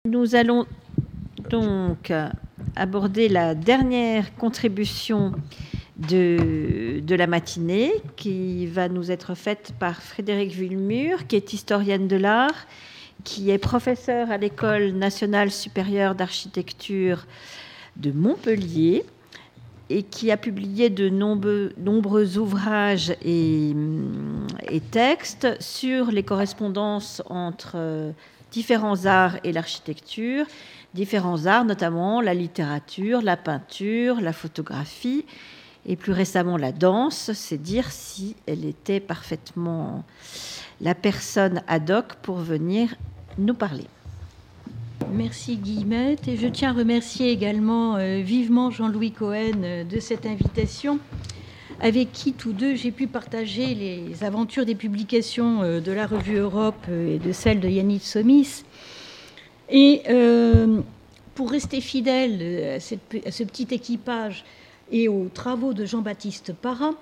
Nous allons donc aborder la dernière contribution de la matinée qui va nous être faite par Frédérique Villmur, qui est historienne de l'art, qui est professeure à l'École nationale supérieure d'architecture de Montpellier et qui a publié de nombreux ouvrages et textes sur les correspondances entre différents arts et l'architecture, différents arts, notamment la littérature, la peinture, la photographie et plus récemment la danse. C'est dire si elle était parfaitement la personne ad hoc pour venir nous parler. Merci Guillemette, et je tiens à remercier également vivement Jean-Louis Cohen de cette invitation, avec qui tous deux j'ai pu partager les aventures des publications de la revue Europe et de celle de Yannis Somis. Et pour rester fidèle à ce petit équipage et aux travaux de Jean-Baptiste Parra,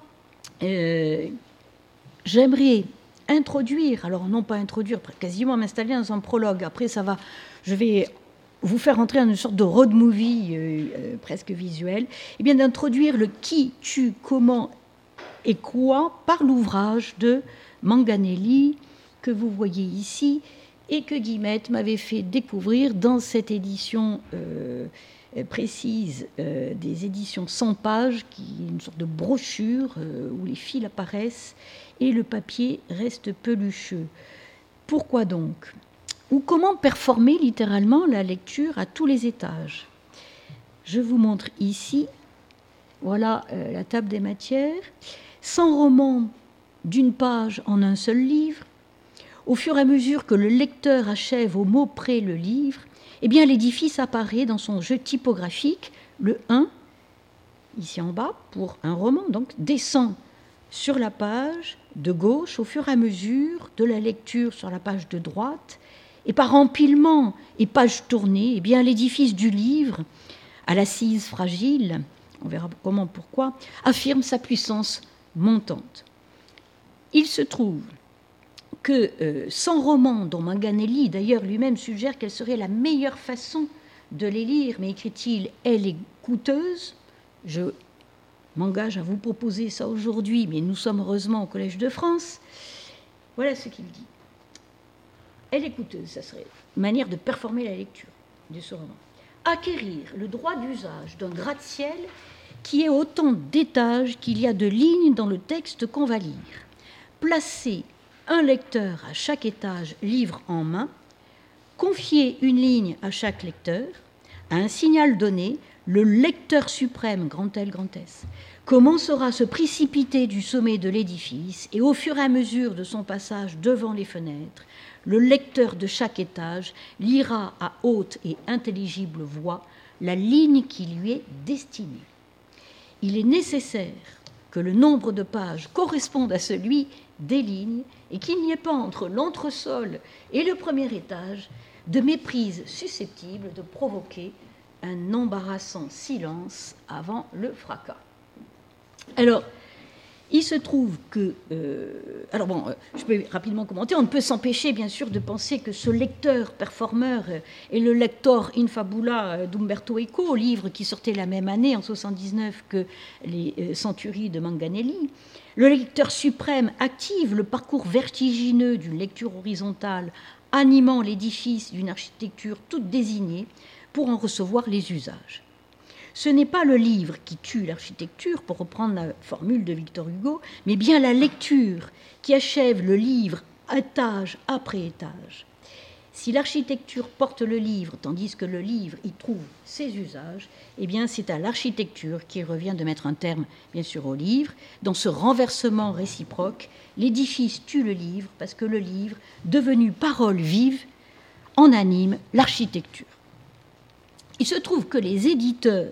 j'aimerais introduire, alors non pas introduire, quasiment m'installer dans un prologue. Après, je vais vous faire entrer dans une sorte de road movie presque visuel, et bien d'introduire le qui, tu, comment et quoi par l'ouvrage de Manganelli que vous voyez ici et que Guillemette m'avait fait découvrir dans cette édition précise des éditions 100 pages, qui est une sorte de brochure où les fils apparaissent et le papier reste pelucheux. Pourquoi donc ? Ou comment performer littéralement la lecture à tous les étages ? Je vous montre ici, voilà la table des matières, 100 romans d'une page en un seul livre. Au fur et à mesure que le lecteur achève au mot près le livre, eh bien l'édifice apparaît dans son jeu typographique. Le 1, ici en bas, pour un roman, donc descend sur la page de gauche au fur et à mesure de la lecture sur la page de droite. Et par empilement et page tournée, eh bien l'édifice du livre, à l'assise fragile, on verra comment, pourquoi, affirme sa puissance montante. Il se trouve que 100 romans, dont Manganelli d'ailleurs lui-même suggère quelle serait la meilleure façon de les lire, mais écrit-il, elle est coûteuse. Je m'engage à vous proposer ça aujourd'hui, mais nous sommes heureusement au Collège de France. Voilà ce qu'il dit. Elle est coûteuse, ça serait une manière de performer la lecture de ce roman. Acquérir le droit d'usage d'un gratte-ciel qui ait autant d'étages qu'il y a de lignes dans le texte qu'on va lire. Placer un lecteur à chaque étage, livre en main, confier une ligne à chaque lecteur, à un signal donné, le lecteur suprême, grand L, grand S, commencera à se précipiter du sommet de l'édifice et au fur et à mesure de son passage devant les fenêtres, le lecteur de chaque étage lira à haute et intelligible voix la ligne qui lui est destinée. Il est nécessaire que le nombre de pages corresponde à celui des lignes et qu'il n'y ait pas entre l'entresol et le premier étage de méprises susceptibles de provoquer un embarrassant silence avant le fracas. Alors, il se trouve que... je peux rapidement commenter. On ne peut s'empêcher, bien sûr, de penser que ce lecteur-performeur est le lector in fabula d'Umberto Eco, livre qui sortait la même année, en 1979, que les Centuries de Manganelli. Le lecteur suprême active le parcours vertigineux d'une lecture horizontale animant l'édifice d'une architecture toute désignée pour en recevoir les usages. Ce n'est pas le livre qui tue l'architecture, pour reprendre la formule de Victor Hugo, mais bien la lecture qui achève le livre étage après étage. Si l'architecture porte le livre, tandis que le livre y trouve ses usages, eh bien c'est à l'architecture qu'il revient de mettre un terme, bien sûr, au livre. Dans ce renversement réciproque, l'édifice tue le livre parce que le livre, devenu parole vive, en anime l'architecture. Il se trouve que les éditeurs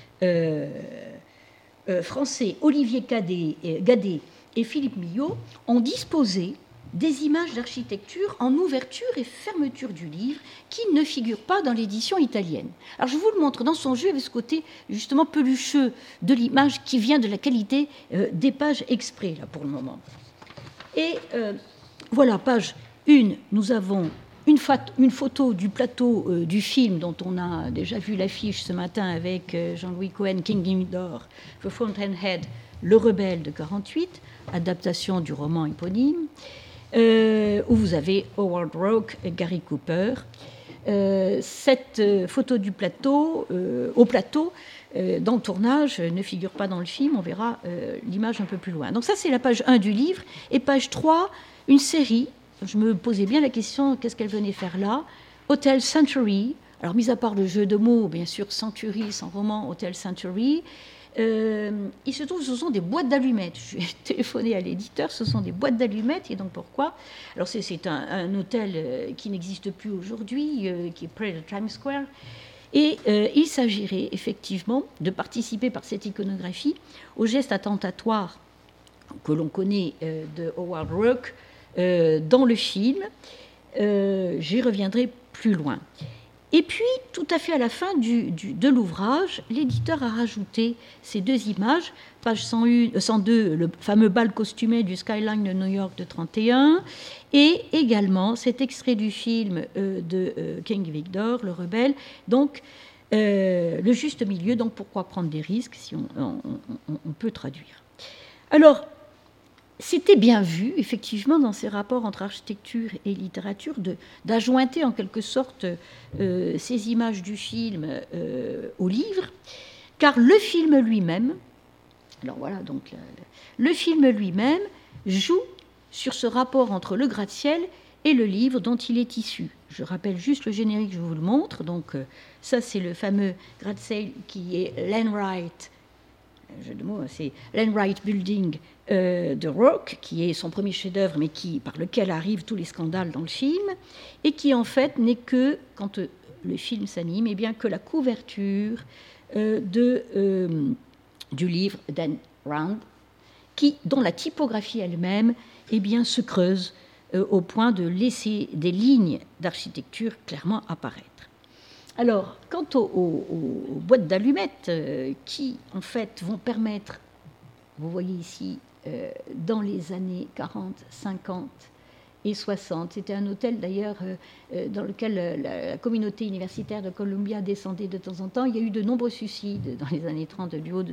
français Olivier Gadet et Philippe Millot ont disposé des images d'architecture en ouverture et fermeture du livre qui ne figurent pas dans l'édition italienne. Alors je vous le montre dans son jeu avec ce côté justement pelucheux de l'image qui vient de la qualité des pages exprès là pour le moment. Et voilà, page 1, nous avons une photo du plateau du film dont on a déjà vu l'affiche ce matin avec Jean-Louis Cohen, King Vidor, The Fountainhead, Le Rebelle de 48, adaptation du roman éponyme, où vous avez Howard Roark et Gary Cooper. Cette photo du plateau, au plateau, dans le tournage, ne figure pas dans le film, on verra l'image un peu plus loin. Donc ça, c'est la page 1 du livre. Et page 3, une série. Je me posais bien la question, qu'est-ce qu'elle venait faire là? Hotel Century. Alors, mis à part le jeu de mots, bien sûr, Century, sans roman, Hotel Century. Il se trouve que ce sont des boîtes d'allumettes. J'ai téléphoné à l'éditeur, ce sont des boîtes d'allumettes. Et donc, pourquoi? Alors, c'est un hôtel qui n'existe plus aujourd'hui, qui est près de Times Square. Et il s'agirait effectivement de participer par cette iconographie au geste attentatoire que l'on connaît de Howard Roark dans le film. J'y reviendrai plus loin. Et puis, tout à fait à la fin de l'ouvrage, l'éditeur a rajouté ces deux images, page 102, le fameux bal costumé du Skyline de New York de 1931, et également cet extrait du film de King Vidor, Le Rebelle, donc le juste milieu, donc pourquoi prendre des risques, si on peut traduire. Alors, c'était bien vu, effectivement, dans ces rapports entre architecture et littérature, d'adjointer en quelque sorte ces images du film au livre, car le film lui-même, alors voilà, donc le film lui-même joue sur ce rapport entre le gratte-ciel et le livre dont il est issu. Je rappelle juste le générique, je vous le montre. Donc ça, c'est le fameux gratte-ciel qui est l'Enright, jeu de mots, c'est l'Enright Building de Roark, qui est son premier chef-d'œuvre, mais par lequel arrivent tous les scandales dans le film, et qui en fait n'est que, quand le film s'anime, eh bien que la couverture du livre d'Anne Round, dont la typographie elle-même eh bien, se creuse au point de laisser des lignes d'architecture clairement apparaître. Alors, quant aux boîtes d'allumettes qui, en fait, vont permettre, vous voyez ici, dans les années 40, 50 et 60, c'était un hôtel d'ailleurs dans lequel la communauté universitaire de Columbia descendait de temps en temps. Il y a eu de nombreux suicides dans les années 30 du haut de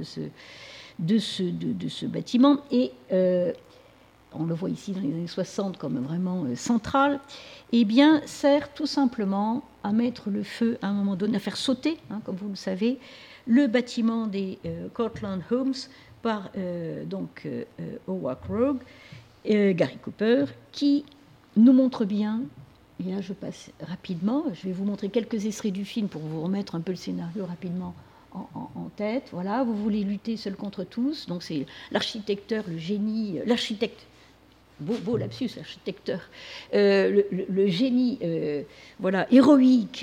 ce bâtiment, et on le voit ici dans les années 60 comme vraiment central, eh bien, sert tout simplement à mettre le feu à un moment donné, à faire sauter, comme vous le savez, le bâtiment des Cortlandt Homes par Howard Roark, Gary Cooper, qui nous montre bien, et là je passe rapidement, je vais vous montrer quelques extraits du film pour vous remettre un peu le scénario rapidement en tête. Voilà, vous voulez lutter seul contre tous, donc c'est l'architecteur, le génie, l'architecte, beau lapsus, l'architecteur, le génie héroïque,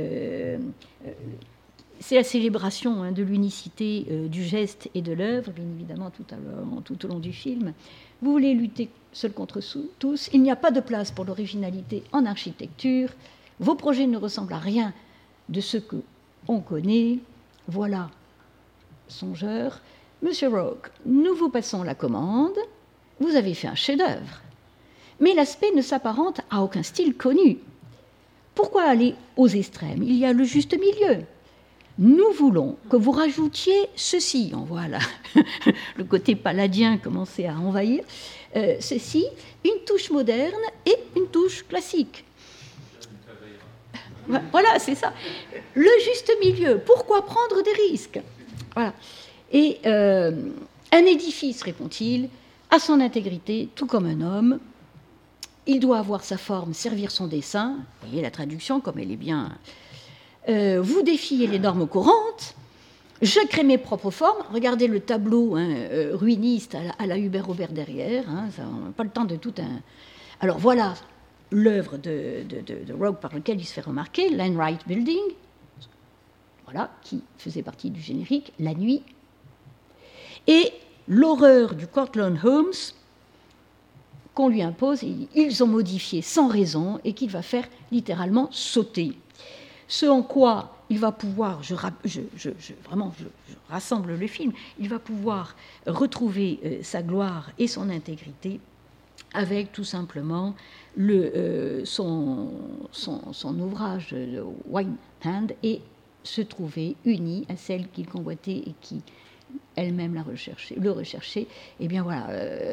c'est la célébration de l'unicité du geste et de l'œuvre, bien évidemment tout au long du film. Vous voulez lutter seul contre tous, il n'y a pas de place pour l'originalité en architecture, vos projets ne ressemblent à rien de ce qu'on connaît. Voilà, songeur. Monsieur Roark, nous vous passons la commande. Vous avez fait un chef-d'œuvre. Mais l'aspect ne s'apparente à aucun style connu. Pourquoi aller aux extrêmes? Il y a le juste milieu. Nous voulons que vous rajoutiez ceci. On voit là le côté paladien commencer à envahir. Ceci, une touche moderne et une touche classique. Voilà, c'est ça. Le juste milieu. Pourquoi prendre des risques? Voilà. Et un édifice, répond-il, a son intégrité, tout comme un homme. Il doit avoir sa forme, servir son dessein. Vous voyez la traduction, comme elle est bien. Vous défiez les normes courantes. Je crée mes propres formes. Regardez le tableau ruiniste à la Hubert Robert derrière. Ça, on n'a pas le temps de tout un. Alors voilà l'œuvre de Roark par lequel il se fait remarquer, l'Enright Building, voilà, qui faisait partie du générique, La Nuit, et l'horreur du Cortlandt Homes qu'on lui impose, ils ont modifié sans raison et qu'il va faire littéralement sauter. Ce en quoi il va pouvoir, je rassemble le film, il va pouvoir retrouver sa gloire et son intégrité avec tout simplement son ouvrage Wine Hand, et se trouver unie à celle qu'il convoitait et qui elle-même le recherchait. Et bien voilà,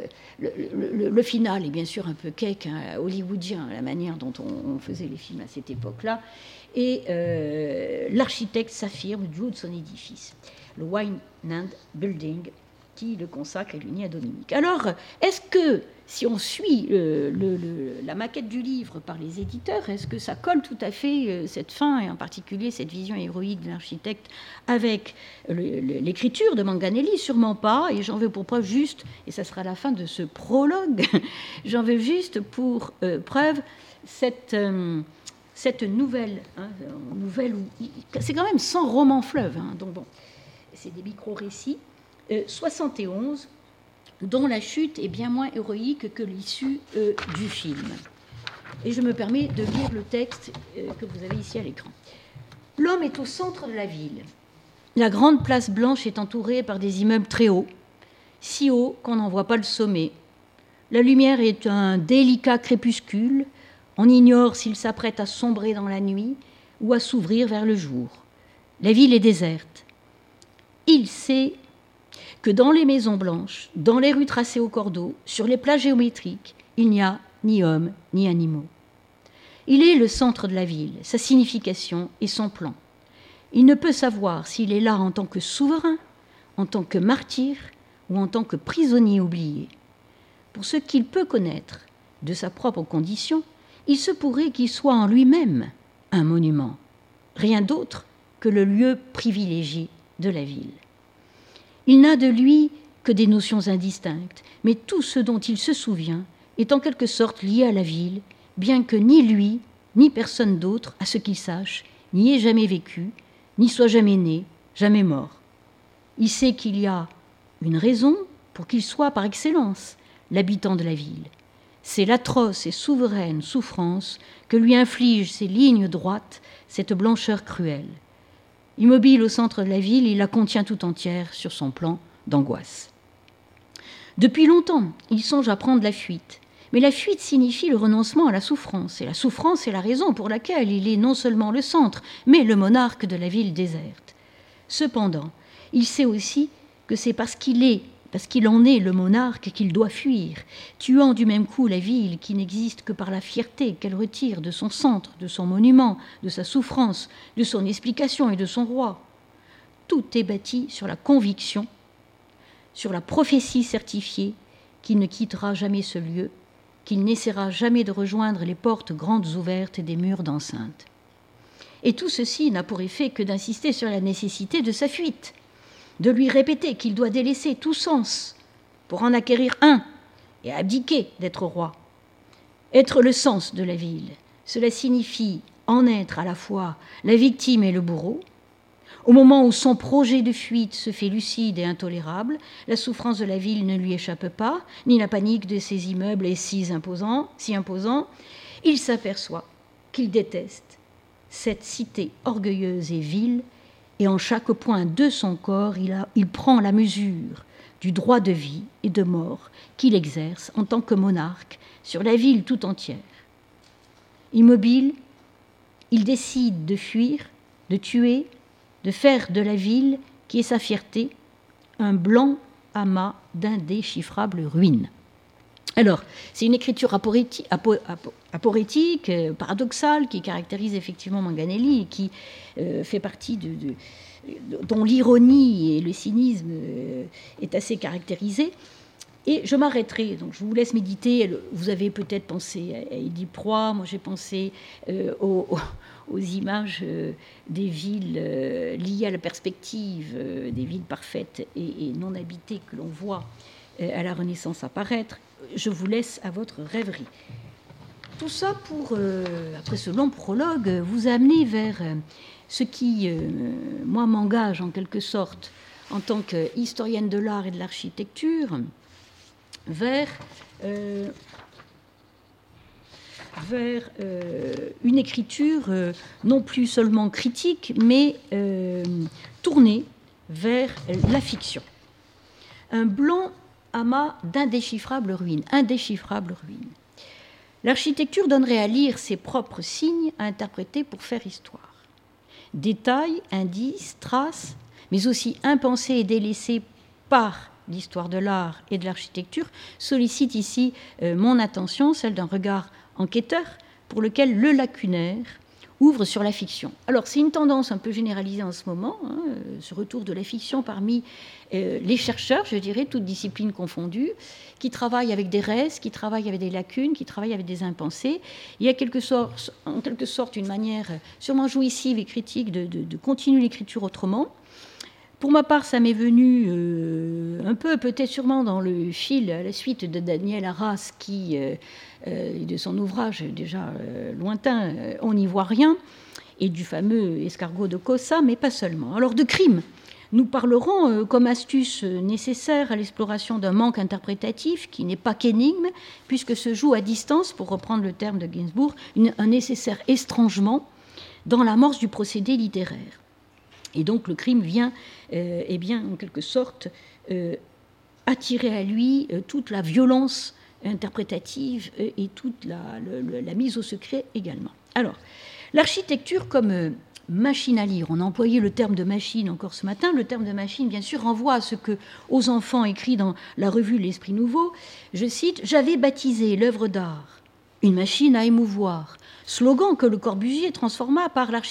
le final est bien sûr un peu cake, hein, hollywoodien, la manière dont on faisait les films à cette époque-là. Et l'architecte s'affirme du haut de son édifice, le Wine Hand Building, qui le consacre et l'unit à Dominique. Alors, est-ce que, si on suit la maquette du livre par les éditeurs, est-ce que ça colle tout à fait, cette fin, et en particulier cette vision héroïque de l'architecte, avec l'écriture de Manganelli? Sûrement pas, et j'en veux pour preuve juste, et ça sera la fin de ce prologue, j'en veux juste pour preuve cette nouvelle, nouvelle où c'est quand même 100 romans fleuves, hein, donc bon, c'est des micro-récits, 71, dont la chute est bien moins héroïque que l'issue du film. Et je me permets de lire le texte que vous avez ici à l'écran. L'homme est au centre de la ville. La grande place blanche est entourée par des immeubles très hauts, si hauts qu'on n'en voit pas le sommet. La lumière est un délicat crépuscule. On ignore s'il s'apprête à sombrer dans la nuit ou à s'ouvrir vers le jour. La ville est déserte. Il sait que dans les maisons blanches, dans les rues tracées au cordeau, sur les plages géométriques, il n'y a ni hommes ni animaux. Il est le centre de la ville, sa signification et son plan. Il ne peut savoir s'il est là en tant que souverain, en tant que martyr ou en tant que prisonnier oublié. Pour ce qu'il peut connaître de sa propre condition, il se pourrait qu'il soit en lui-même un monument, rien d'autre que le lieu privilégié de la ville. Il n'a de lui que des notions indistinctes, mais tout ce dont il se souvient est en quelque sorte lié à la ville, bien que ni lui, ni personne d'autre, à ce qu'il sache, n'y ait jamais vécu, n'y soit jamais né, jamais mort. Il sait qu'il y a une raison pour qu'il soit par excellence l'habitant de la ville. C'est l'atroce et souveraine souffrance que lui infligent ces lignes droites, cette blancheur cruelle. Immobile au centre de la ville, il la contient tout entière sur son plan d'angoisse. Depuis longtemps, il songe à prendre la fuite. Mais la fuite signifie le renoncement à la souffrance. Et la souffrance est la raison pour laquelle il est non seulement le centre, mais le monarque de la ville déserte. Cependant, il sait aussi que c'est parce qu'il en est le monarque qu'il doit fuir, tuant du même coup la ville qui n'existe que par la fierté qu'elle retire de son centre, de son monument, de sa souffrance, de son explication et de son roi. Tout est bâti sur la conviction, sur la prophétie certifiée qu'il ne quittera jamais ce lieu, qu'il n'essaiera jamais de rejoindre les portes grandes ouvertes des murs d'enceinte. Et tout ceci n'a pour effet que d'insister sur la nécessité de sa fuite, de lui répéter qu'il doit délaisser tout sens pour en acquérir un et abdiquer d'être roi. Être le sens de la ville, cela signifie en être à la fois la victime et le bourreau. Au moment où son projet de fuite se fait lucide et intolérable, la souffrance de la ville ne lui échappe pas, ni la panique de ses immeubles est si imposant. Il s'aperçoit qu'il déteste cette cité orgueilleuse et vile, et en chaque point de son corps, il prend la mesure du droit de vie et de mort qu'il exerce en tant que monarque sur la ville tout entière. Immobile, il décide de fuir, de tuer, de faire de la ville, qui est sa fierté, un blanc amas d'indéchiffrables ruines. Alors, c'est une écriture aporétique, paradoxale, qui caractérise effectivement Manganelli et qui fait partie dont l'ironie et le cynisme est assez caractérisé. Et je m'arrêterai, donc je vous laisse méditer. Vous avez peut-être pensé à Édipe Roi, moi j'ai pensé aux images des villes liées à la perspective, des villes parfaites et non habitées que l'on voit à la Renaissance apparaître. Je vous laisse à votre rêverie. Tout ça pour, après ce long prologue, vous amener vers ce qui, moi, m'engage en quelque sorte, en tant qu'historienne de l'art et de l'architecture, vers une écriture non plus seulement critique, mais tournée vers la fiction. Un blanc amas d'indéchiffrables ruines. Indéchiffrables ruines. L'architecture donnerait à lire ses propres signes à interpréter pour faire histoire. Détails, indices, traces, mais aussi impensés et délaissés par l'histoire de l'art et de l'architecture, sollicitent ici mon attention, celle d'un regard enquêteur, pour lequel le lacunaire ouvre sur la fiction. Alors, c'est une tendance un peu généralisée en ce moment, ce retour de la fiction parmi les chercheurs, je dirais, toutes disciplines confondues, qui travaillent avec des restes, qui travaillent avec des lacunes, qui travaillent avec des impensés. Il y a en quelque sorte une manière sûrement jouissive et critique de continuer l'écriture autrement. Pour ma part, ça m'est venu un peu, peut-être sûrement dans le fil, à la suite de Daniel Arras, qui, de son ouvrage déjà lointain, On n'y voit rien, et du fameux escargot de Cossa, mais pas seulement. Alors, de crime, nous parlerons comme astuce nécessaire à l'exploration d'un manque interprétatif qui n'est pas qu'énigme, puisque se joue à distance, pour reprendre le terme de Gainsbourg, un nécessaire estrangement dans l'amorce du procédé littéraire. Et donc le crime vient, en quelque sorte, attirer à lui toute la violence interprétative et toute la mise au secret également. Alors, l'architecture comme machine à lire, on a employé le terme de machine encore ce matin. Le terme de machine, bien sûr, renvoie à ce que aux enfants écrit dans la revue L'Esprit Nouveau. Je cite « J'avais baptisé l'œuvre d'art, une machine à émouvoir », slogan que Le Corbusier transforma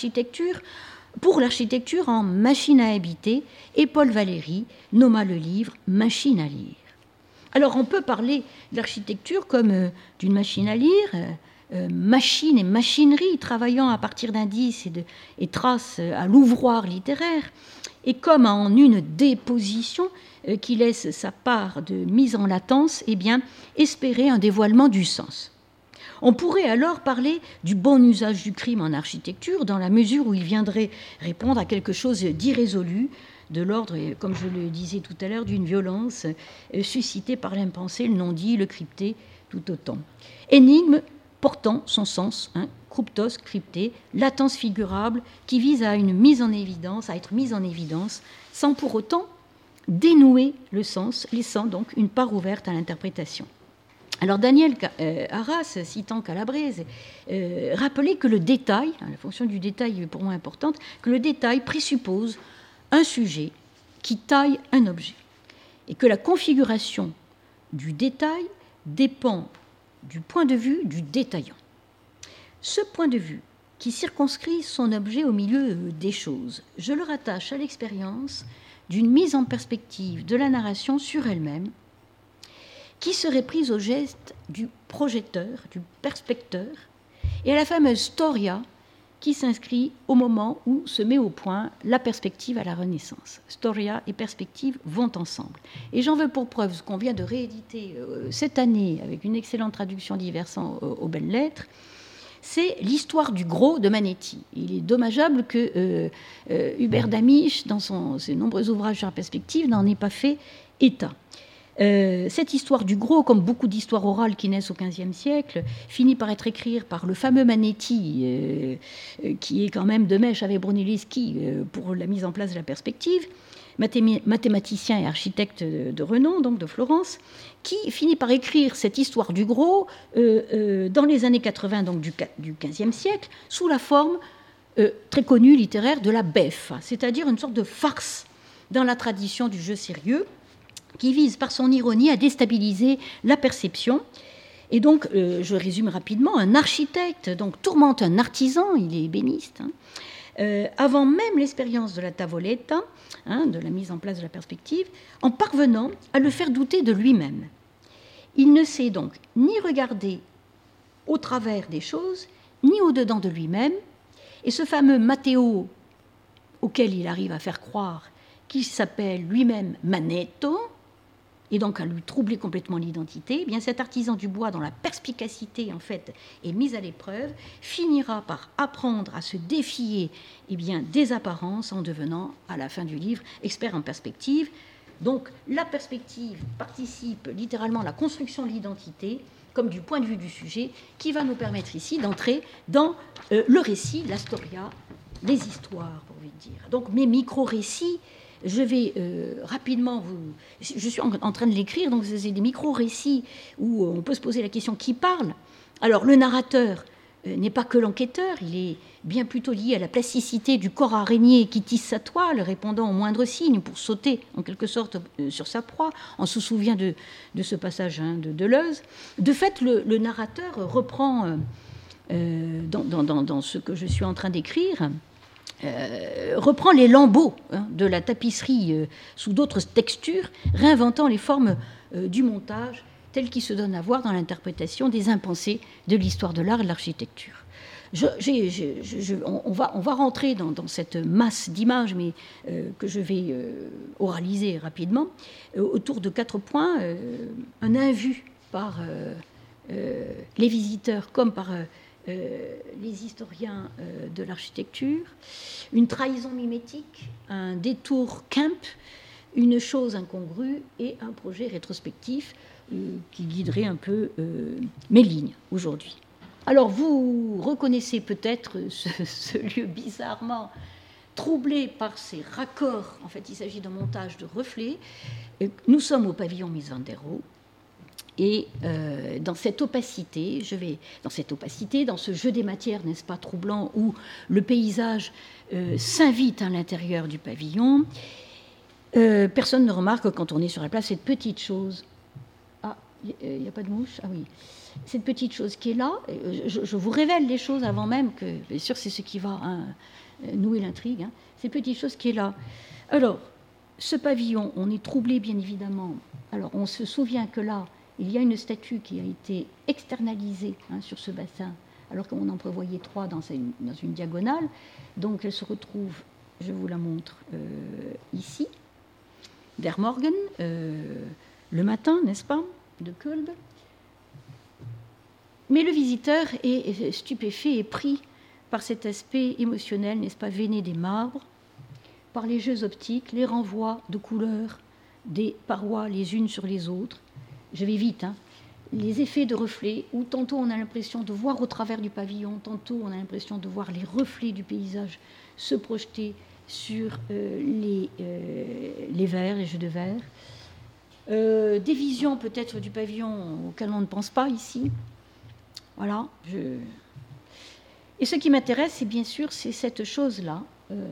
pour l'architecture en machine à habiter, et Paul Valéry nomma le livre Machine à lire. Alors on peut parler de l'architecture comme d'une machine à lire, machine et machinerie travaillant à partir d'indices et traces à l'ouvroir littéraire, et comme en une déposition qui laisse sa part de mise en latence, espérer un dévoilement du sens. On pourrait alors parler du bon usage du crime en architecture, dans la mesure où il viendrait répondre à quelque chose d'irrésolu, de l'ordre, comme je le disais tout à l'heure, d'une violence suscitée par l'impensé, le non-dit, le crypté, tout autant. Énigme portant son sens, cryptos, crypté, latence figurable, qui vise à être mise en évidence, sans pour autant dénouer le sens, laissant donc une part ouverte à l'interprétation. Alors Daniel Arras, citant Calabrese, rappelait que le détail, la fonction du détail est pour moi importante, que le détail présuppose un sujet qui taille un objet, et que la configuration du détail dépend du point de vue du détaillant. Ce point de vue, qui circonscrit son objet au milieu des choses, je le rattache à l'expérience d'une mise en perspective de la narration sur elle-même, qui serait prise au geste du projecteur, du perspecteur, et à la fameuse storia qui s'inscrit au moment où se met au point la perspective à la Renaissance. Storia et perspective vont ensemble. Et j'en veux pour preuve ce qu'on vient de rééditer cette année avec une excellente traduction d'Iversan aux belles lettres, c'est l'histoire du gros de Manetti. Il est dommageable que Hubert Damisch, dans ses nombreux ouvrages sur la perspective, n'en ait pas fait état. Cette histoire du gros, comme beaucoup d'histoires orales qui naissent au XVe siècle, finit par être écrite par le fameux Manetti, qui est quand même de mèche avec Brunelleschi pour la mise en place de la perspective, mathématicien et architecte de renom, donc de Florence, qui finit par écrire cette histoire du gros dans les années 80 donc du XVe siècle, sous la forme très connue littéraire de la beffa, c'est-à-dire une sorte de farce dans la tradition du jeu sérieux, qui vise par son ironie à déstabiliser la perception. Et donc, je résume rapidement, un architecte donc, tourmente un artisan, il est ébéniste, avant même l'expérience de la tavoletta, de la mise en place de la perspective, en parvenant à le faire douter de lui-même. Il ne sait donc ni regarder au travers des choses, ni au-dedans de lui-même, et ce fameux Matteo, auquel il arrive à faire croire qu'il s'appelle lui-même Manetto, et donc à lui troubler complètement l'identité, eh bien cet artisan du bois dont la perspicacité en fait est mise à l'épreuve finira par apprendre à se défier des apparences en devenant à la fin du livre expert en perspective. Donc la perspective participe littéralement à la construction de l'identité comme du point de vue du sujet qui va nous permettre ici d'entrer dans le récit, la storia, les histoires pour lui dire. Donc mes micro-récits je vais rapidement je suis en train de l'écrire, donc c'est des micro-récits où on peut se poser la question qui parle. Alors, le narrateur n'est pas que l'enquêteur, il est bien plutôt lié à la plasticité du corps araignée qui tisse sa toile, répondant au moindre signe pour sauter en quelque sorte sur sa proie. On se souvient de ce passage de Deleuze. De fait, le narrateur reprend, dans ce que je suis en train d'écrire, reprend les lambeaux de la tapisserie sous d'autres textures, réinventant les formes du montage tel qu'il se donne à voir dans l'interprétation des impensés de l'histoire de l'art et de l'architecture. On va rentrer dans cette masse d'images, mais que je vais oraliser rapidement, autour de 4 points. Un invu par les visiteurs comme par les historiens de l'architecture, une trahison mimétique, un détour Kemp, une chose incongrue et un projet rétrospectif qui guiderait un peu mes lignes aujourd'hui. Alors, vous reconnaissez peut-être ce lieu bizarrement troublé par ces raccords. En fait, il s'agit d'un montage de reflets. Nous sommes au pavillon Mies van der Rohe. Et dans cette opacité, dans ce jeu des matières, n'est-ce pas, troublant, où le paysage s'invite à l'intérieur du pavillon, personne ne remarque quand on est sur la place cette petite chose. Ah, il n'y a pas de mouche? Ah oui. Cette petite chose qui est là, je vous révèle les choses avant même que, bien sûr, c'est ce qui va nouer l'intrigue, cette petite chose qui est là. Alors, ce pavillon, on est troublé, bien évidemment. Alors, on se souvient que là, il y a une statue qui a été externalisée sur ce bassin, alors qu'on en prévoyait 3 dans une diagonale. Donc, elle se retrouve, je vous la montre ici, Der Morgen, le matin, n'est-ce pas, de Kolb. Mais le visiteur est stupéfait et pris par cet aspect émotionnel, n'est-ce pas, veiné des marbres, par les jeux optiques, les renvois de couleurs des parois les unes sur les autres. Je vais vite, les effets de reflets, où tantôt on a l'impression de voir au travers du pavillon, tantôt on a l'impression de voir les reflets du paysage se projeter sur les verres, les jeux de verre. Des visions peut-être du pavillon auxquelles on ne pense pas ici. Voilà. Et ce qui m'intéresse, c'est bien sûr, c'est cette chose-là,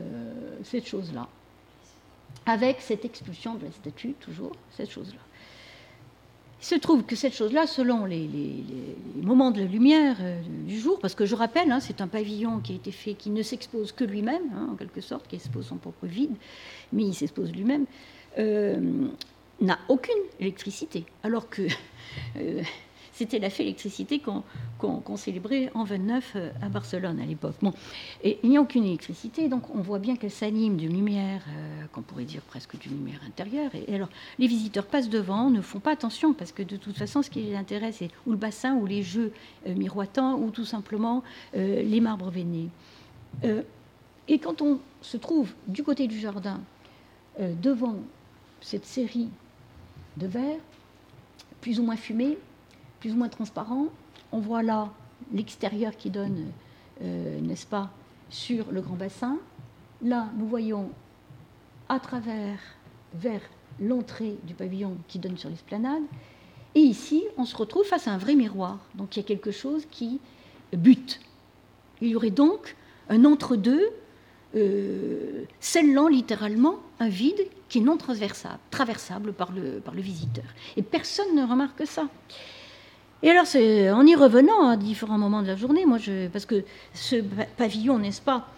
avec cette expulsion de la statue, toujours, cette chose-là. Il se trouve que cette chose-là, selon les moments de la lumière du jour, parce que je rappelle, c'est un pavillon qui a été fait, qui ne s'expose que lui-même, en quelque sorte, qui expose son propre vide, mais il s'expose lui-même, n'a aucune électricité, alors que c'était la fée électricité qu'on célébrait en 29 à Barcelone à l'époque. Bon. Et il n'y a aucune électricité, donc on voit bien qu'elle s'anime d'une lumière, qu'on pourrait dire presque d'une lumière intérieure. Et alors, les visiteurs passent devant, ne font pas attention, parce que de toute façon, ce qui les intéresse, c'est ou le bassin, ou les jeux miroitants, ou tout simplement les marbres veinés. Et quand on se trouve du côté du jardin, devant cette série de verres, plus ou moins fumés, plus ou moins transparent, on voit là l'extérieur qui donne, n'est-ce pas, sur le grand bassin. Là, nous voyons à travers, vers l'entrée du pavillon qui donne sur l'esplanade. Et ici, on se retrouve face à un vrai miroir. Donc il y a quelque chose qui bute. Il y aurait donc un entre-deux, scellant littéralement un vide qui est non traversable par le visiteur. Et personne ne remarque ça. Et alors, en y revenant à différents moments de la journée, parce que ce pavillon, n'est-ce pas,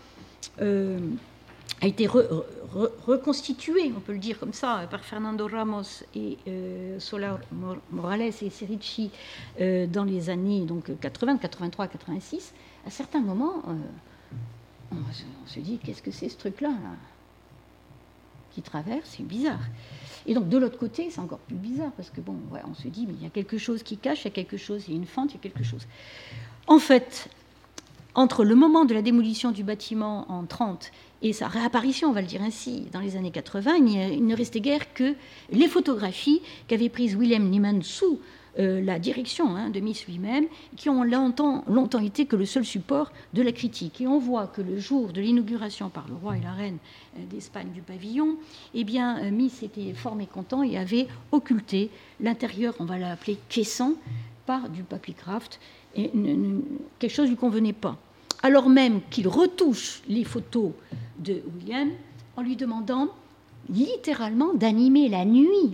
a été reconstitué, on peut le dire comme ça, par Fernando Ramos et Soler Morales et Serici dans les années donc, 80, 83, 86. À certains moments, on se dit, qu'est-ce que c'est ce truc-là qui traverse? C'est bizarre. Et donc, de l'autre côté, c'est encore plus bizarre, parce que, on se dit, mais il y a quelque chose qui cache, il y a quelque chose, il y a une fente, il y a quelque chose. En fait, entre le moment de la démolition du bâtiment en 30 et sa réapparition, on va le dire ainsi, dans les années 80, il ne restait guère que les photographies qu'avait prises Wilhelm Niemann sous la direction de Mies lui-même, qui ont longtemps été que le seul support de la critique. Et on voit que le jour de l'inauguration par le roi et la reine d'Espagne du pavillon, eh bien, Mies était fort mécontent et avait occulté l'intérieur, on va l'appeler caisson, par du papier craft, et quelque chose ne lui convenait pas. Alors même qu'il retouche les photos de William en lui demandant littéralement d'animer la nuit,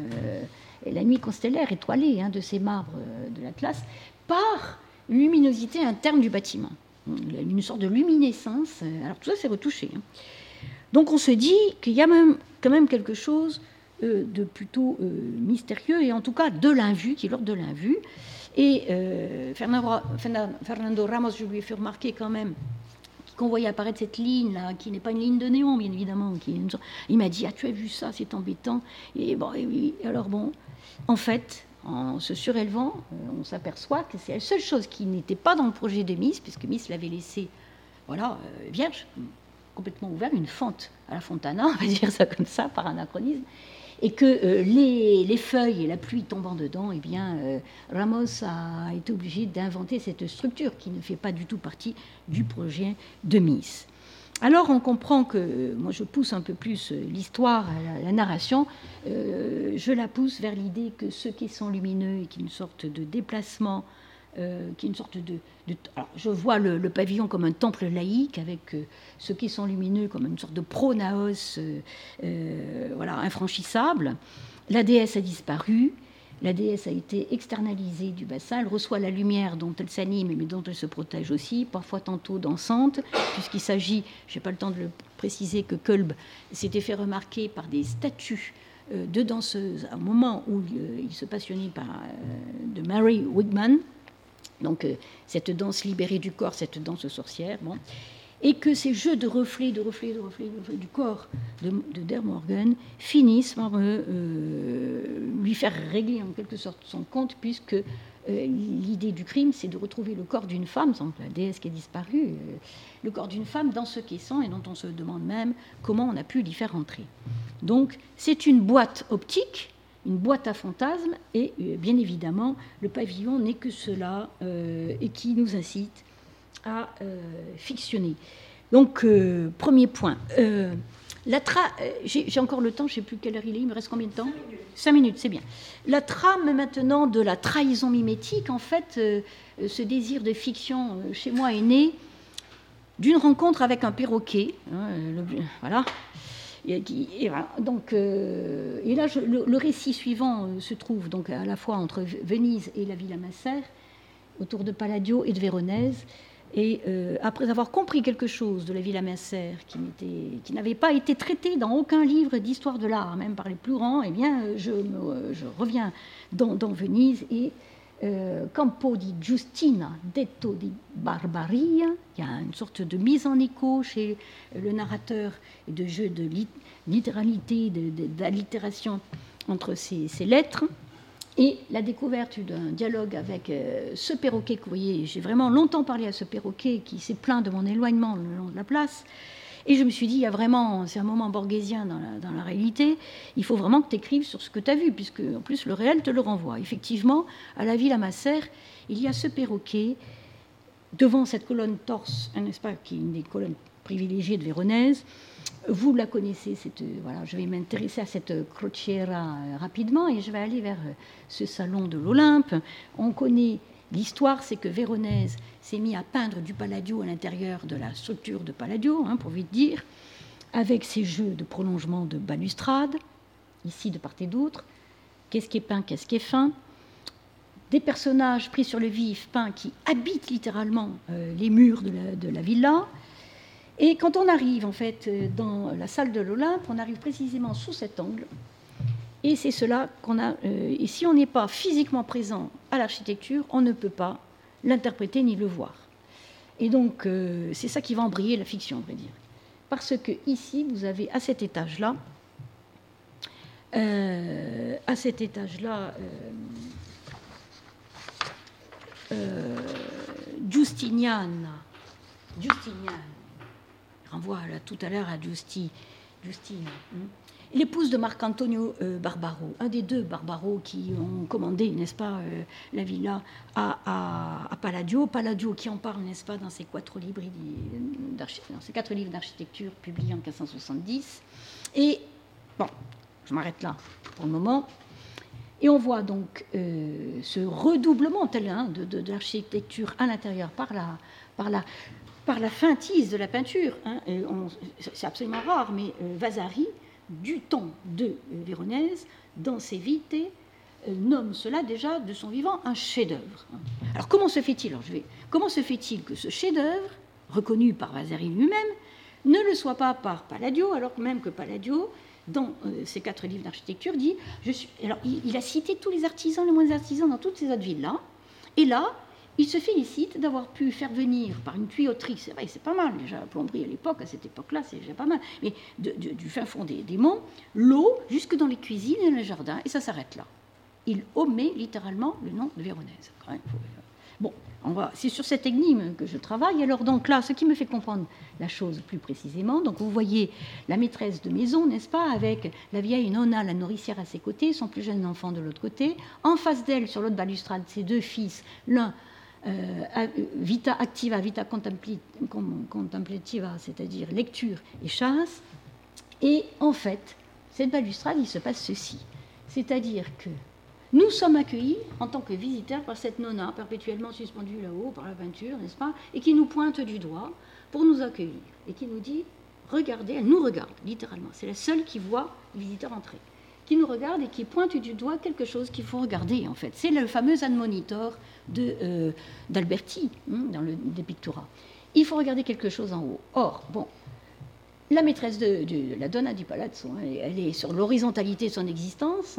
la nuit constellaire étoilée de ces marbres de l'Atlas, par luminosité interne du bâtiment. Une sorte de luminescence. Alors tout ça, c'est retouché. Donc on se dit qu'il y a quand même quelque chose de plutôt mystérieux, et en tout cas de l'invu, qui est l'ordre de l'invu. Et Fernando Ramos, je lui ai fait remarquer quand même qu'on voyait apparaître cette ligne-là, qui n'est pas une ligne de néon, bien évidemment. Il m'a dit, tu as vu ça, c'est embêtant. Et bon, alors bon, en fait, en se surélevant, on s'aperçoit que c'est la seule chose qui n'était pas dans le projet de Mies, puisque Mies l'avait laissé, vierge, complètement ouvert, une fente à la Fontana, on va dire ça comme ça, par anachronisme, et que les feuilles et la pluie tombant dedans, eh bien, Ramos a été obligé d'inventer cette structure qui ne fait pas du tout partie du projet de Mies. Alors on comprend que, moi je pousse un peu plus l'histoire, la narration, je la pousse vers l'idée que ce qui sont lumineux et qui est une sorte de déplacement, qui est une sorte de alors je vois le pavillon comme un temple laïque, avec ceux qui sont lumineux comme une sorte de pronaos infranchissable. La déesse a disparu, la déesse a été externalisée du bassin, elle reçoit la lumière dont elle s'anime mais dont elle se protège aussi, parfois tantôt dansante, puisqu'il s'agit, je n'ai pas le temps de le préciser, que Kolb s'était fait remarquer par des statues de danseuses au moment où il se passionnait de Mary Wigman. Donc cette danse libérée du corps, cette danse sorcière, et que ces jeux de reflets du corps de Der Morgen finissent par lui faire régler en quelque sorte son compte, puisque l'idée du crime, c'est de retrouver le corps d'une femme, donc la déesse qui a disparu, le corps d'une femme dans ce caisson, et dont on se demande même comment on a pu l'y faire entrer. Donc c'est une boîte optique, une boîte à fantasmes, et bien évidemment, le pavillon n'est que cela, et qui nous incite à fictionner. Donc, premier point. J'ai encore le temps, je ne sais plus quelle heure il est, il me reste combien de temps ? 5 minutes, c'est bien. La trame maintenant de la trahison mimétique, en fait, ce désir de fiction chez moi est né d'une rencontre avec un perroquet. Voilà. Et là, le récit suivant se trouve donc à la fois entre Venise et la Villa Masser, autour de Palladio et de Véronèse. Et après avoir compris quelque chose de la Villa Masser qui n'avait pas été traité dans aucun livre d'histoire de l'art, même par les plus grands, eh bien, je reviens dans Venise et Campo di Giustina, detto di Barbaria. Il y a une sorte de mise en écho chez le narrateur et de jeu de littéralité, d'allitération entre ces lettres. Et la découverte d'un dialogue avec ce perroquet que vous voyez, j'ai vraiment longtemps parlé à ce perroquet qui s'est plaint de mon éloignement le long de la place. Et je me suis dit, c'est un moment borghésien dans la réalité, il faut vraiment que tu écrives sur ce que tu as vu, puisque en plus le réel te le renvoie. Effectivement, à la Villa Masser, il y a ce perroquet devant cette colonne torse, n'est-ce pas, qui est une des colonnes privilégiées de Véronèse. Vous la connaissez, je vais m'intéresser à cette crociera rapidement, et je vais aller vers ce salon de l'Olympe. On connaît l'histoire, c'est que Véronèse s'est mis à peindre du Palladio à l'intérieur de la structure de Palladio, pour vite dire, avec ces jeux de prolongement de balustrade, ici de part et d'autre. Qu'est-ce qui est peint, qu'est-ce qui est fin ? Des personnages pris sur le vif, peints, qui habitent littéralement les murs de la villa. Et quand on arrive, en fait, dans la salle de l'Olympe, on arrive précisément sous cet angle. Et c'est cela qu'on a. Et si on n'est pas physiquement présent à l'architecture, on ne peut pas l'interpréter ni le voir. Et donc, c'est ça qui va embrayer la fiction, on va dire. Parce que ici, vous avez à cet étage-là, Giustinian, renvoie tout à l'heure à Justine. l'épouse de Marc-Antonio Barbaro, un des deux Barbaro qui ont commandé, n'est-ce pas, la villa à Palladio. Palladio qui en parle, n'est-ce pas, dans ses 4 livres d'architecture publiés en 1570. Et, bon, je m'arrête là pour le moment. Et on voit donc ce redoublement de l'architecture à l'intérieur par la feintise de la peinture. C'est absolument rare, mais Vasari, du temps de Véronèse, dans ses Vitae, nomme cela déjà de son vivant un chef-d'œuvre. Alors comment se fait-il que ce chef-d'œuvre, reconnu par Vasari lui-même, ne le soit pas par Palladio, alors même que Palladio, dans ses 4 livres d'architecture, dit alors il a cité tous les artisans, les moindres artisans dans toutes ces autres villes-là, et là, il se félicite d'avoir pu faire venir par une tuyauterie, c'est vrai, c'est pas mal, déjà la plomberie à l'époque, à cette époque-là, c'est déjà pas mal, mais du fin fond des monts, l'eau jusque dans les cuisines et dans les jardins, et ça s'arrête là. Il omet littéralement le nom de Véronèse. Bon, c'est sur cette énigme que je travaille. Alors donc là, ce qui me fait comprendre la chose plus précisément, donc vous voyez la maîtresse de maison, n'est-ce pas, avec la vieille nonna, la nourricière à ses côtés, son plus jeune enfant de l'autre côté. En face d'elle, sur l'autre balustrade, ses 2 fils, l'un vita activa, vita contemplativa, c'est-à-dire lecture et chasse. Et en fait, cette balustrade, il se passe ceci. C'est-à-dire que nous sommes accueillis en tant que visiteurs par cette nonna perpétuellement suspendue là-haut par la peinture, n'est-ce pas, et qui nous pointe du doigt pour nous accueillir et qui nous dit regardez, elle nous regarde littéralement. C'est la seule qui voit les visiteurs entrer, qui nous regarde et qui pointe du doigt quelque chose qu'il faut regarder en fait. C'est le fameux admonitor d'Alberti dans le De Pictura. Il faut regarder quelque chose en haut. Or, bon. La maîtresse de la donna di palazzo, elle est sur l'horizontalité de son existence.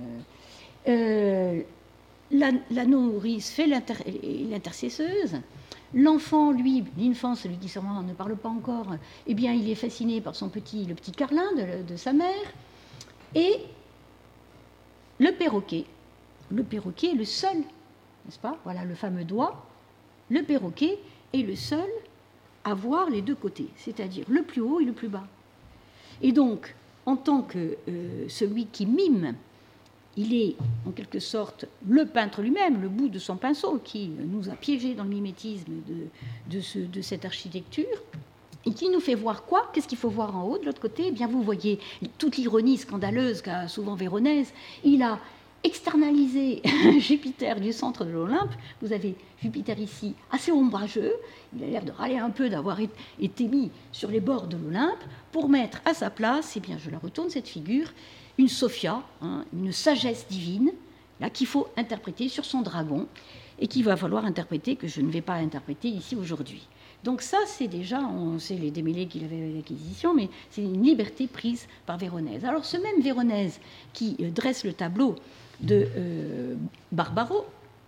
La nourrice fait l'intercesseuse. L'enfant, lui, l'infant, celui qui sûrement ne parle pas encore, eh bien, il est fasciné par le petit Carlin de sa mère. Et le perroquet est le seul, n'est-ce pas? Voilà le fameux doigt. Le perroquet est le seul à voir les 2 côtés, c'est-à-dire le plus haut et le plus bas. Et donc, en tant que celui qui mime, il est en quelque sorte le peintre lui-même, le bout de son pinceau qui nous a piégés dans le mimétisme de cette architecture et qui nous fait voir quoi? Qu'est-ce qu'il faut voir en haut de l'autre côté? Eh bien, vous voyez toute l'ironie scandaleuse qu'a souvent Véronèse. Il a externalisé Jupiter du centre de l'Olympe. Vous avez Jupiter ici, assez ombrageux. Il a l'air de râler un peu d'avoir été mis sur les bords de l'Olympe pour mettre à sa place, eh bien, je la retourne cette figure, une Sophia, une sagesse divine, là qu'il faut interpréter sur son dragon et qu'il va falloir interpréter, que je ne vais pas interpréter ici aujourd'hui. Donc ça, c'est déjà, on sait les démêlés qu'il avait avec l'Acquisition, mais c'est une liberté prise par Véronèse. Alors ce même Véronèse qui dresse le tableau de Barbaro,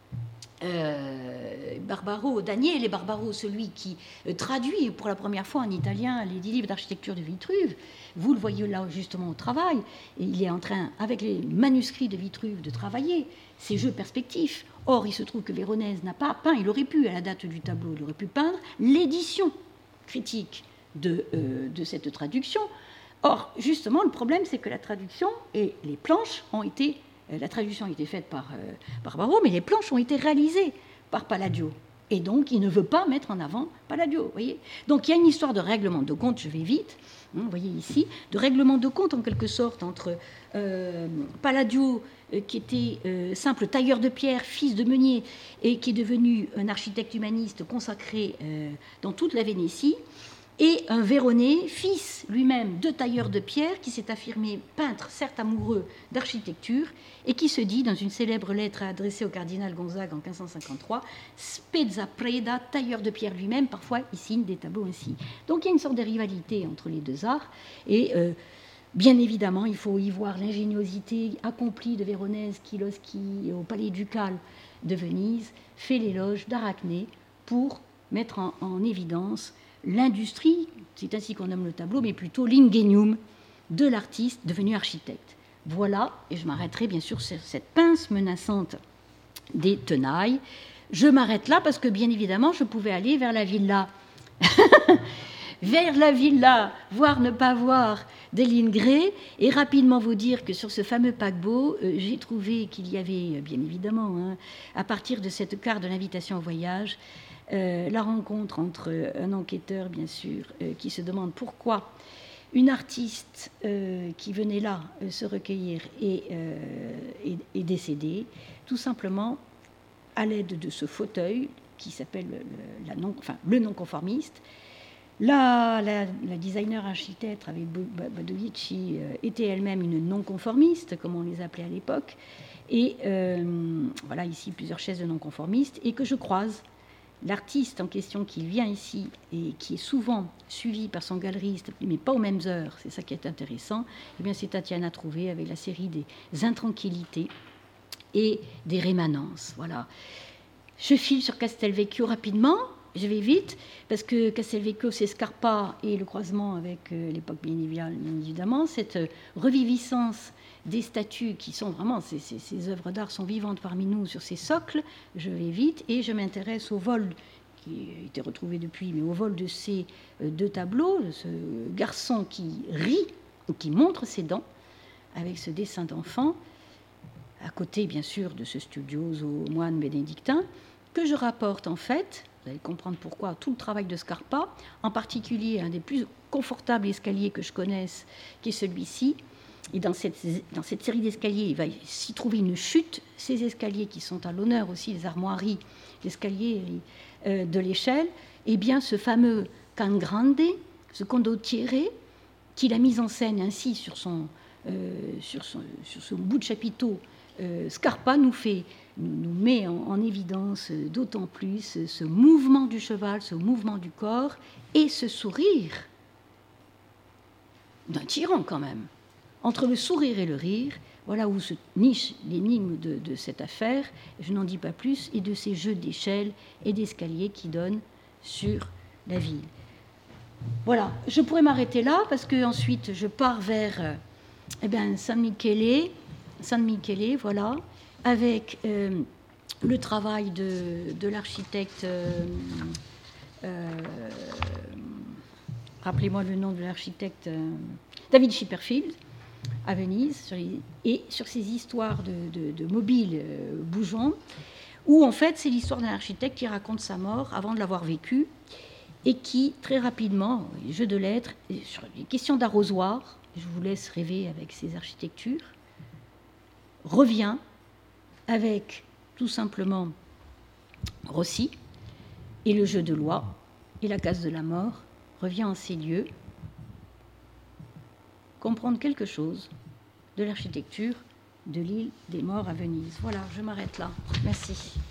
Daniele Barbaro, celui qui traduit pour la première fois en italien les 10 livres d'architecture de Vitruve. Vous le voyez là justement au travail, et il est en train, avec les manuscrits de Vitruve, de travailler ces jeux perspectifs. Or, il se trouve que Véronèse n'a pas peint, il aurait pu, à la date du tableau, il aurait pu peindre l'édition critique de cette traduction. Or, justement, le problème, c'est que la traduction et les planches ont été... La traduction a été faite par Barbaro, mais les planches ont été réalisées par Palladio. Et donc, il ne veut pas mettre en avant Palladio. Vous voyez, donc, il y a une histoire de règlement de compte, je vais vite, vous voyez ici, de règlement de compte en quelque sorte entre Palladio, qui était simple tailleur de pierre, fils de meunier, et qui est devenu un architecte humaniste consacré dans toute la Vénétie, et un Véronais, fils lui-même de tailleur de pierre, qui s'est affirmé peintre, certes amoureux d'architecture, et qui se dit, dans une célèbre lettre adressée au cardinal Gonzague en 1553, Spezza Preda, tailleur de pierre lui-même, parfois il signe des tableaux ainsi. Donc il y a une sorte de rivalité entre les 2 arts, et bien évidemment, il faut y voir l'ingéniosité accomplie de Véronèse qui, lorsqu'il, au palais ducal de Venise, fait l'éloge d'Arachné pour mettre en évidence l'industrie, c'est ainsi qu'on nomme le tableau, mais plutôt l'ingénium de l'artiste devenu architecte. Voilà, et je m'arrêterai bien sûr sur cette pince menaçante des tenailles. Je m'arrête là parce que bien évidemment, je pouvais aller vers la villa vers la villa, voir ne pas voir d'Elingré, et rapidement vous dire que sur ce fameux paquebot, j'ai trouvé qu'il y avait, bien évidemment, hein, à partir de cette carte de l'invitation au voyage, la rencontre entre un enquêteur, bien sûr, qui se demande pourquoi une artiste qui venait là se recueillir est décédée, tout simplement à l'aide de ce fauteuil qui s'appelle le non-conformiste. La designer architecte avec Badovici était elle-même une non-conformiste, comme on les appelait à l'époque. Et voilà ici plusieurs chaises de non-conformistes, et que je croise. L'artiste en question qui vient ici et qui est souvent suivi par son galeriste, mais pas aux mêmes heures, c'est ça qui est intéressant, eh bien c'est Tatiana Trouvé avec la série des Intranquillités et des Rémanences. Voilà. Je file sur Castelvecchio rapidement, je vais vite, parce que Castelvecchio, c'est Scarpa et le croisement avec l'époque médiévale, bien évidemment, cette reviviscence des statues qui sont vraiment, ces œuvres d'art sont vivantes parmi nous sur ces socles. Je vais vite et je m'intéresse au vol qui a été retrouvé depuis, mais au vol de ces deux tableaux, de ce garçon qui rit ou qui montre ses dents avec ce dessin d'enfant, à côté bien sûr de ce studioso moine bénédictin, que je rapporte en fait, vous allez comprendre pourquoi, tout le travail de Scarpa, en particulier un des plus confortables escaliers que je connaisse, qui est celui-ci. Et dans cette série d'escaliers, il va s'y trouver une chute. Ces escaliers qui sont à l'honneur aussi, les armoiries, l'escalier de l'échelle, et bien ce fameux Can Grande, ce condottiere, qu'il a mis en scène ainsi sur son bout de chapiteau, Scarpa nous met en évidence d'autant plus ce mouvement du cheval, ce mouvement du corps, et ce sourire d'un tyran quand même. Entre le sourire et le rire, voilà où se niche l'énigme de cette affaire, je n'en dis pas plus, et de ces jeux d'échelle et d'escalier qui donnent sur la ville. Voilà, je pourrais m'arrêter là, parce que ensuite je pars vers San Michele, voilà, avec le travail de l'architecte, rappelez-moi le nom de l'architecte, David Chipperfield, à Venise, et sur ces histoires de mobiles bougeants, où en fait c'est l'histoire d'un architecte qui raconte sa mort avant de l'avoir vécue, et qui très rapidement, jeu de lettres, sur les questions d'arrosoir, je vous laisse rêver avec ces architectures, revient avec tout simplement Rossi, et le jeu de loi, et la case de la mort, revient en ces lieux, comprendre quelque chose de l'architecture de l'île des Morts à Venise. Voilà, je m'arrête là. Merci.